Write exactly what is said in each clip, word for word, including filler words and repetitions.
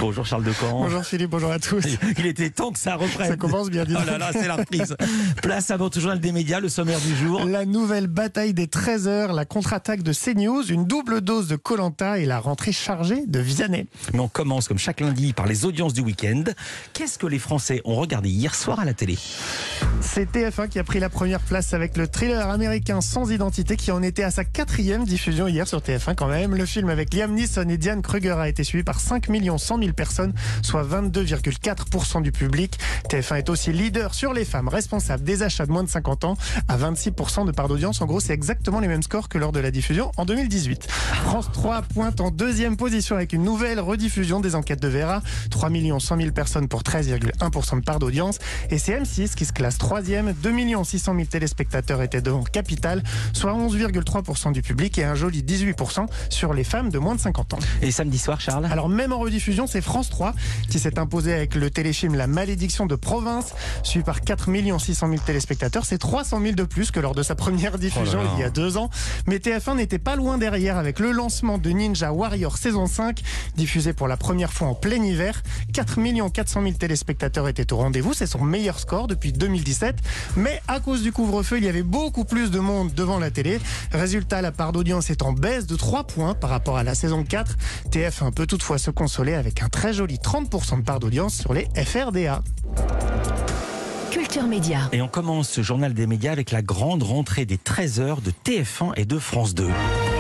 Bonjour Charles Decamp. Bonjour Philippe, bonjour à tous. Il était temps que ça reprenne. Ça commence bien, dis donc. Oh là là, c'est la reprise. Place à votre journal des médias, le sommaire du jour. La nouvelle bataille des treize heures, la contre-attaque de CNews, une double dose de Koh-Lanta et la rentrée chargée de Vianney. Mais on commence comme chaque lundi par les audiences du week-end. Qu'est-ce que les Français ont regardé hier soir à la télé? C'est T F un qui a pris la première place avec le thriller américain Sans identité qui en était à sa quatrième diffusion hier sur T F un quand même. Le film avec Liam Neeson et Diane Kruger a été suivi par cinq millions cent mille personnes, soit vingt-deux virgule quatre pour cent du public. T F un est aussi leader sur les femmes responsables des achats de moins de cinquante ans à vingt-six pour cent de part d'audience. En gros, c'est exactement les mêmes scores que lors de la diffusion en deux mille dix-huit. France trois pointe en deuxième position avec une nouvelle rediffusion des enquêtes de Vera. trois millions cent mille personnes pour treize virgule un pour cent de part d'audience. Et c'est M six qui se classe troisième. deux millions six cent mille téléspectateurs étaient devant Capital, soit onze virgule trois pour cent du public et un joli dix-huit pour cent sur les femmes de moins de cinquante ans. Et samedi soir, Charles? Alors même en rediffusion, c'est France trois qui s'est imposé avec le téléfilm La Malédiction de Province, suivi par quatre millions six cent mille téléspectateurs. C'est trois cent mille de plus que lors de sa première diffusion oh là là. il y a deux ans. Mais T F un n'était pas loin derrière avec le lancement de Ninja Warrior saison cinq, diffusé pour la première fois en plein hiver. quatre millions quatre cent mille téléspectateurs étaient au rendez-vous. C'est son meilleur score depuis deux mille dix-sept. Mais à cause du couvre-feu, il y avait beaucoup plus de monde devant la télé. Résultat, la part d'audience est en baisse de trois points par rapport à la saison quatre. T F un peut toutefois se consoler avec un très joli trente pour cent de part d'audience sur les F R D A. Culture Média. Et on commence ce journal des médias avec la grande rentrée des treize heures de T F un et de France deux.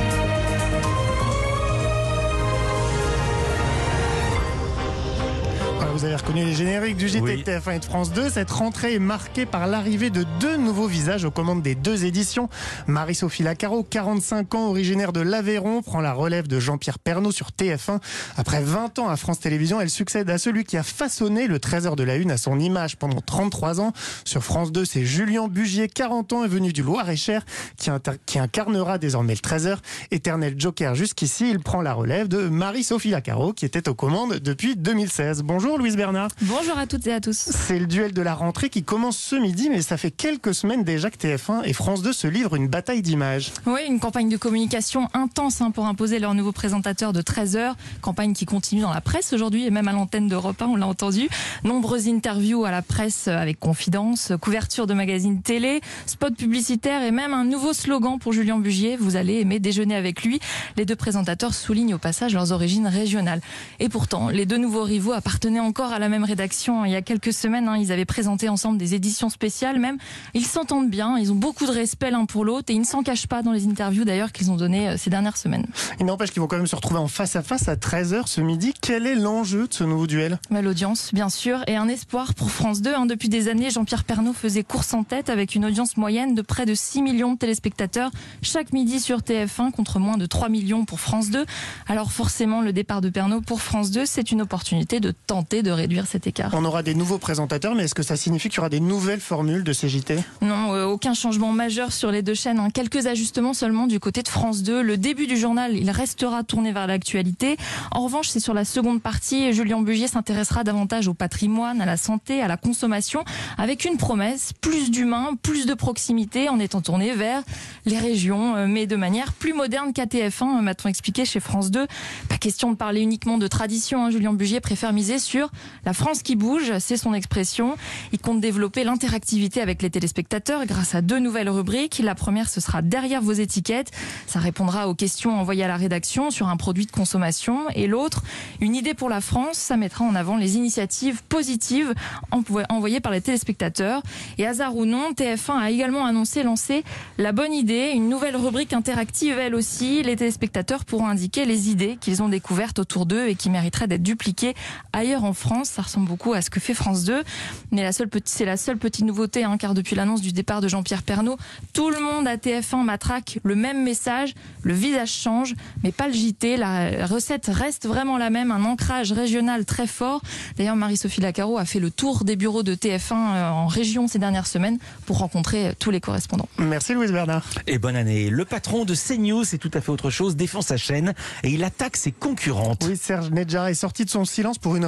Vous avez reconnu les génériques du J T oui. de T F un et de France deux. Cette rentrée est marquée par l'arrivée de deux nouveaux visages aux commandes des deux éditions. Marie-Sophie Lacaro, quarante-cinq ans, originaire de l'Aveyron, prend la relève de Jean-Pierre Pernaut sur T F un. Après vingt ans à France Télévisions, elle succède à celui qui a façonné le treize heures de la Une à son image pendant trente-trois ans. Sur France deux, c'est Julien Bugier, quarante ans, est venu du Loir-et-Cher, qui, inter- qui incarnera désormais le treize heures. Éternel joker jusqu'ici, il prend la relève de Marie-Sophie Lacaro, qui était aux commandes depuis deux mille seize. Bonjour Louise Bernard. Bonjour à toutes et à tous. C'est le duel de la rentrée qui commence ce midi, mais ça fait quelques semaines déjà que T F un et France deux se livrent une bataille d'images. Oui, une campagne de communication intense hein, pour imposer leur nouveau présentateur de treize heures. Campagne qui continue dans la presse aujourd'hui et même à l'antenne d'Europe un, on l'a entendu. Nombreuses interviews à la presse avec Confidence, couverture de magazines télé, spots publicitaires et même un nouveau slogan pour Julien Bugier. Vous allez aimer déjeuner avec lui. Les deux présentateurs soulignent au passage leurs origines régionales. Et pourtant, les deux nouveaux rivaux appartenaient encore à la même rédaction. Il y a quelques semaines, hein, ils avaient présenté ensemble des éditions spéciales. Même, ils s'entendent bien, ils ont beaucoup de respect l'un pour l'autre et ils ne s'en cachent pas dans les interviews d'ailleurs qu'ils ont données euh, ces dernières semaines. Il n'empêche qu'ils vont quand même se retrouver en face à face à treize heures ce midi. Quel est l'enjeu de ce nouveau duel ? Mais l'audience, bien sûr, et un espoir pour France deux. Hein. Depuis des années, Jean-Pierre Pernaut faisait course en tête avec une audience moyenne de près de six millions de téléspectateurs chaque midi sur T F un contre moins de trois millions pour France deux. Alors forcément, le départ de Pernaut pour France deux, c'est une opportunité de tenter de réduire cet écart. On aura des nouveaux présentateurs, mais est-ce que ça signifie qu'il y aura des nouvelles formules de ces J T ? Non, euh, aucun changement majeur sur les deux chaînes. Hein. Quelques ajustements seulement du côté de France deux. Le début du journal, il restera tourné vers l'actualité. En revanche, c'est sur la seconde partie. Julien Bugier s'intéressera davantage au patrimoine, à la santé, à la consommation, avec une promesse, plus d'humain, plus de proximité, en étant tourné vers les régions, mais de manière plus moderne qu'à T F un, m'a-t-on expliqué chez France deux. Pas question de parler uniquement de tradition. Hein. Julien Bugier préfère miser sur la France qui bouge, c'est son expression. Il compte développer l'interactivité avec les téléspectateurs grâce à deux nouvelles rubriques. La première, ce sera derrière vos étiquettes. Ça répondra aux questions envoyées à la rédaction sur un produit de consommation. Et l'autre, une idée pour la France, ça mettra en avant les initiatives positives envoyées par les téléspectateurs. Et hasard ou non, T F un a également annoncé lancer la bonne idée, une nouvelle rubrique interactive elle aussi. Les téléspectateurs pourront indiquer les idées qu'ils ont découvertes autour d'eux et qui mériteraient d'être dupliquées ailleurs en France. Ça ressemble beaucoup à ce que fait France deux. Mais la seule petite, c'est la seule petite nouveauté, hein, car depuis l'annonce du départ de Jean-Pierre Pernaut, tout le monde à T F un matraque le même message. Le visage change, mais pas le J T. La recette reste vraiment la même, un ancrage régional très fort. D'ailleurs, Marie-Sophie Lacaro a fait le tour des bureaux de T F un en région ces dernières semaines pour rencontrer tous les correspondants. Merci Louise Bernard. Et bonne année. Le patron de CNews, c'est tout à fait autre chose, défend sa chaîne et il attaque ses concurrentes. Oui, Serge Nedjara est sorti de son silence pour une rare interview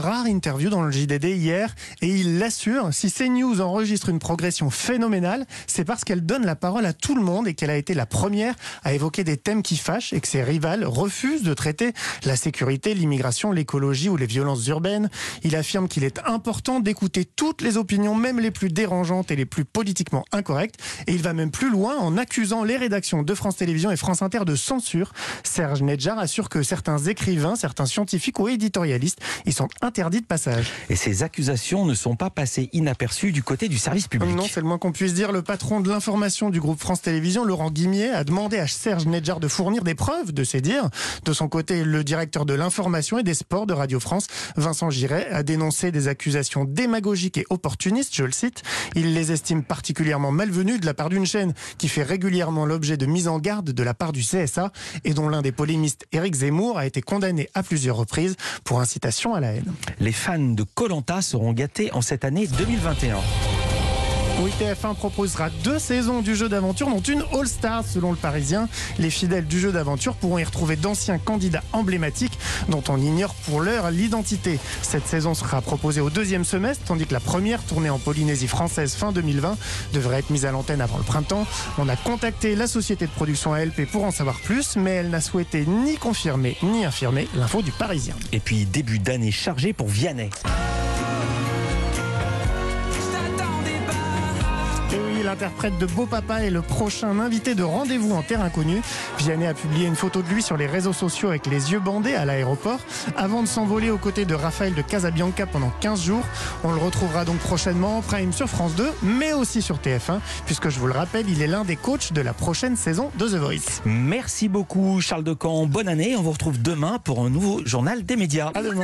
interview dans le J D D hier et il l'assure, si CNews enregistre une progression phénoménale, c'est parce qu'elle donne la parole à tout le monde et qu'elle a été la première à évoquer des thèmes qui fâchent et que ses rivales refusent de traiter la sécurité, l'immigration, l'écologie ou les violences urbaines. Il affirme qu'il est important d'écouter toutes les opinions, même les plus dérangeantes et les plus politiquement incorrectes. Et il va même plus loin en accusant les rédactions de France Télévisions et France Inter de censure. Serge Nedjar assure que certains écrivains, certains scientifiques ou éditorialistes y sont interdits de passage. Et ces accusations ne sont pas passées inaperçues du côté du service public. Non, c'est le moins qu'on puisse dire. Le patron de l'information du groupe France Télévisions, Laurent Guimier, a demandé à Serge Nedjar de fournir des preuves de ses dires. De son côté, le directeur de l'information et des sports de Radio France, Vincent Giret, a dénoncé des accusations démagogiques et opportunistes, je le cite. Il les estime particulièrement malvenues de la part d'une chaîne qui fait régulièrement l'objet de mise en garde de la part du C S A et dont l'un des polémistes, Éric Zemmour, a été condamné à plusieurs reprises pour incitation à la haine. Les fans de Koh-Lanta seront gâtés en cette année deux mille vingt et un. Oui, T F un proposera deux saisons du jeu d'aventure, dont une All-Star selon le Parisien. Les fidèles du jeu d'aventure pourront y retrouver d'anciens candidats emblématiques dont on ignore pour l'heure l'identité. Cette saison sera proposée au deuxième semestre, tandis que la première, tournée en Polynésie française fin deux mille vingt, devrait être mise à l'antenne avant le printemps. On a contacté la société de production A L P pour en savoir plus, mais elle n'a souhaité ni confirmer ni infirmer l'info du Parisien. Et puis début d'année chargé pour Vianney. L'interprète de Beau Papa est le prochain invité de Rendez-vous en Terre Inconnue. Vianney a publié une photo de lui sur les réseaux sociaux avec les yeux bandés à l'aéroport avant de s'envoler aux côtés de Raphaël de Casabianca pendant quinze jours. On le retrouvera donc prochainement en prime sur France deux, mais aussi sur T F un, puisque je vous le rappelle, il est l'un des coachs de la prochaine saison de The Voice. Merci beaucoup Charles Decamp, bonne année. On vous retrouve demain pour un nouveau journal des médias. À demain.